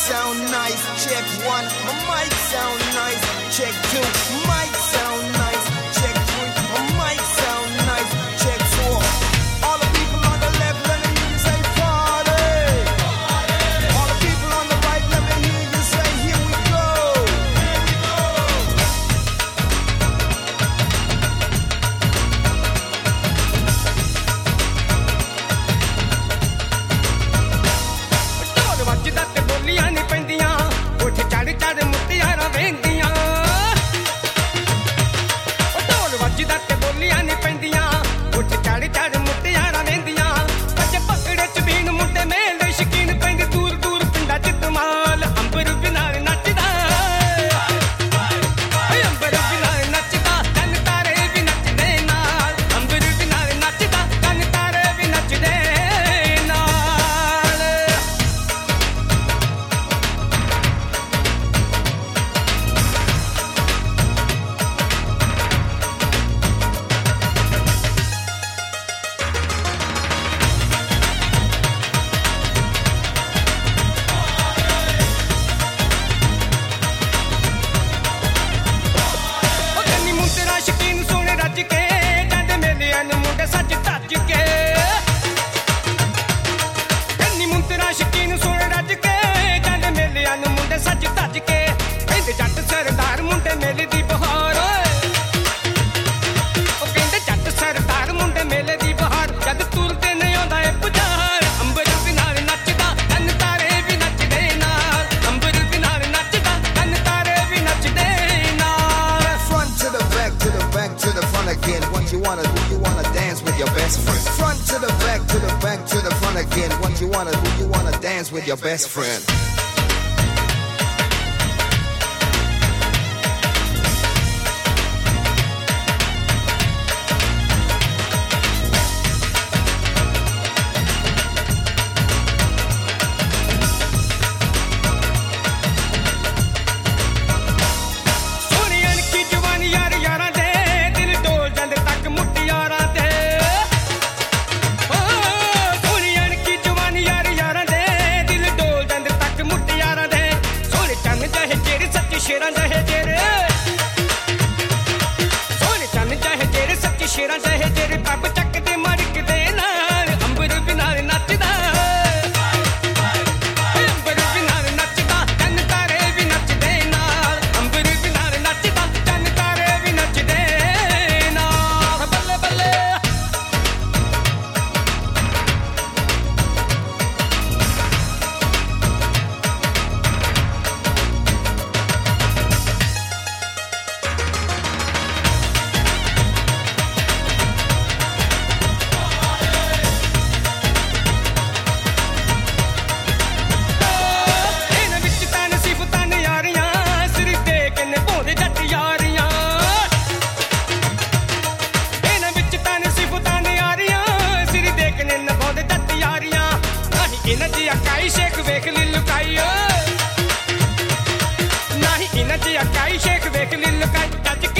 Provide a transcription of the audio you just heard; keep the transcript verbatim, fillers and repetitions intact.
sound nice. Check one. My mic sound nice. Check two. Mic sound nice. Check three. My mic sound nice. Check four. All the people on the left, let me hear you say party. All the people on the right, let me hear you say here we go. Here we go. ਢੋਲ ਵੱਜਦਾ ਤੇ ਬੋਲੀਆਂ ਨੀ ਪੈਂਦੀਆਂ, ਉੱਠ ਚੜ ਚੜ ਮੁਟਿਆਰਾਂ ਵੇਂਦੀਆਂ। ਢੋਲ ਵੱਜਦਾ ਤੇ ਬੋਲੀਆਂ ਨੀ ਪੈਂਦੀਆਂ, ਉੱਠ ਚੜ ਚੜ ਮੁਟਿਆਰਾਂ ਵੇਂਦੀਆਂ। ਬੱਚੇ ਪਕੜੇ ਚ ਬੀਨ ਮੁੰਡੇ ਮੇਲੇ ਸ਼ਕੀਨ ਪੈਂਦੇ ਦੂਰ ਦੂਰ ਪਿੰਡਾਂ ਚ ਧਮਾਲ। ਅੰਬਰ ਬਿਨਾਂ ਨੱਚਦਾ, ਅੰਬਰ ਬਿਨਾਂ ਨੱਚਦਾ, ਕੰਨ ਤਾਰੇ ਵੀ ਨੱਚਦੇ ਨਾਲ। ਅੰਬਰ ਬਿਨਾਂ ਨੱਚਦਾ, ਕੰਨ ਤਾਰੇ ਵੀ ਨੱਚਦੇ ਨਾਲ। ਉਹ ਕੰਨੀ ਮੁੰਦਰਾ ਸ਼ਕੀਨ ਸੋਹਣੇ ਰੱਜ ਕੇ ਜਾਂਦੇ ਮੇਲਿਆਂ ਨੂੰ ਮੁੰਡੇ ਸੱਜ ਧੱਜ ਕੇ। ਕੰਨੀ ਮੁੰਦਰਾ ਸ਼ਕੀਨ ਸੋਹਣੇ ਰੱਜ ਕੇ ਜਾਂਦੇ ਮੇਲਿਆਂ ਨੂੰ ਮੁੰਡੇ ਸੱਜ ਧੱਜ ਕੇ। ਕਹਿੰਦੇ ਜੱਟ ਸਰਦਾਰ ਮੁੰਡੇ ਮੇਲੇ ਦੀ ਬਹਾਰ ਓਏ। ਉਹ ਕਹਿੰਦੇ ਜੱਟ ਸਰਦਾਰ ਮੁੰਡੇ ਮੇਲੇ ਦੀ ਬਹਾਰ। ਜਦ ਤੁਰਦੇ ਨੇ ਆਉਂਦਾ ਏ ਪੁਜਾਰ। ਅੰਬਰ ਬਿਨਾਂ ਨੱਚਦਾ, ਕੰਨ ਤਾਰੇ ਵੀ ਨੱਚਦੇ ਨਾਲ। ਅੰਬਰ ਬਿਨਾਂ ਨੱਚਦਾ, ਕੰਨ ਤਾਰੇ ਵੀ ਨੱਚਦੇ ਨਾਲ। Front to the back, to the back, to the front again. What you wanna do, you wanna dance with your best friend. Front to the back, to the back, to the front again. What you wanna do, you wanna dance with your best friend. ਸੋਹਣੀ ਅਣਖੀ ਜਵਾਨੀ ਯਾਰ ਯਾਰਾਂ ਦੇ, ਦਿਲ ਡੋਲ ਜਾਂਦੇ ਤੱਕ ਮੁਟਿਆਰਾਂ ਦੇ। ਓ ਸੋਹਣੀ ਅਣਖੀ ਜਵਾਨੀ ਯਾਰ ਯਾਰਾਂ ਦੇ, ਦਿਲ ਡੋਲ ਜਾਂਦੇ ਤੱਕ ਮੁਟਿਆਰਾਂ ਦੇ। ਸੋਹਣੇ ਚੰਨ ਜਿਹੇ ਜਿਹੜੇ ਸੱਚੇ ਸ਼ੇਰਾਂ ਜਿਹੇ ਜਿਹੜੇ। ਸੋਹਣੇ ਚੰਨ ਜਿਹੇ ਜਿਹੜੇ ਸੱਚੇ ਸ਼ੇਰਾਂ ਜਿਹੇ ਜਿਹੜੇ। ਪੱਬ ਚੱਕਦੇ ਮੜਕਦੇ ਨਾਲ। ਅੰਬਰ ਬਿਨਾਂ ਨੱਚਦਾ, ਅੰਬਰ ਬਿਨਾਂ ਨੱਚਦਾ, ਕੰਨ ਤਾਰੇ ਵੀ ਨੱਚਦੇ ਨਾਲ। ਅੰਬਰ ਬਿਨਾਂ ਨੱਚਦਾ, ਕੰਨ ਤਾਰੇ ਵੀ ਨੱਚਦੇ ਨਾਲ। ਬੱਲੇ ਬੱਲੇ ਇਹਨਾਂ ਵਿੱਚ ਤਾਂ ਨਸੀਬਤਾਂ ਨਿਆਰੀਆਂ, ਸਿਰ ਦੇ ਕੇ ਨਿਭਾਉਂਦੇ ਜੱਟ ਯਾਰੀਆਂ। ਇਹਨਾਂ ਵਿੱਚ ਤਾਂ ਨਸੀਬਤਾਂ ਨਿਆਰੀਆਂ, ਸਿਰ ਦੇ ਕੇ ਨਿਭਾਉਂਦੇ ਜੱਟ ਯਾਰੀਆਂ। ਨਹੀਂ ਇਹਨਾਂ ਦੀ ਅਕਾਈ ਸ਼ੇਖ ਵੇਖ ਲਈ ਲੁਕਾਈ ਓਏ। ਨਹੀਂ ਇਹਨਾਂ ਦੀ ਅਕਾਈ ਸ਼ੇਖ ਵੇਖ ਲਈ ਲੁਕਾਈ। ਜੱਜ